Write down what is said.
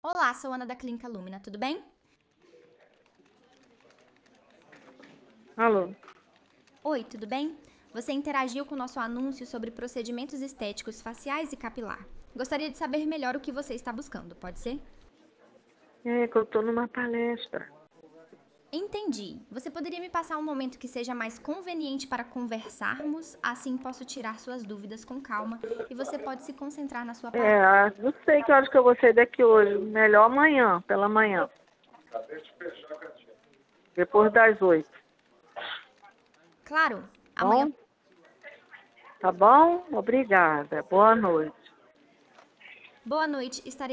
Olá, sou Ana da Clínica Lumina, tudo bem? Alô? Oi, tudo bem? Você interagiu com o nosso anúncio sobre procedimentos estéticos faciais e capilar. Gostaria de saber melhor o que você está buscando, pode ser? É que eu tô numa palestra. Entendi. Você poderia me passar um momento que seja mais conveniente para conversarmos? Assim posso tirar suas dúvidas com calma e você pode se concentrar na sua palestra. Não sei que horas que eu vou sair daqui hoje. Melhor amanhã, pela manhã. Depois das 8. Claro, amanhã. Bom? Tá bom? Obrigada. Boa noite. Boa noite, estarei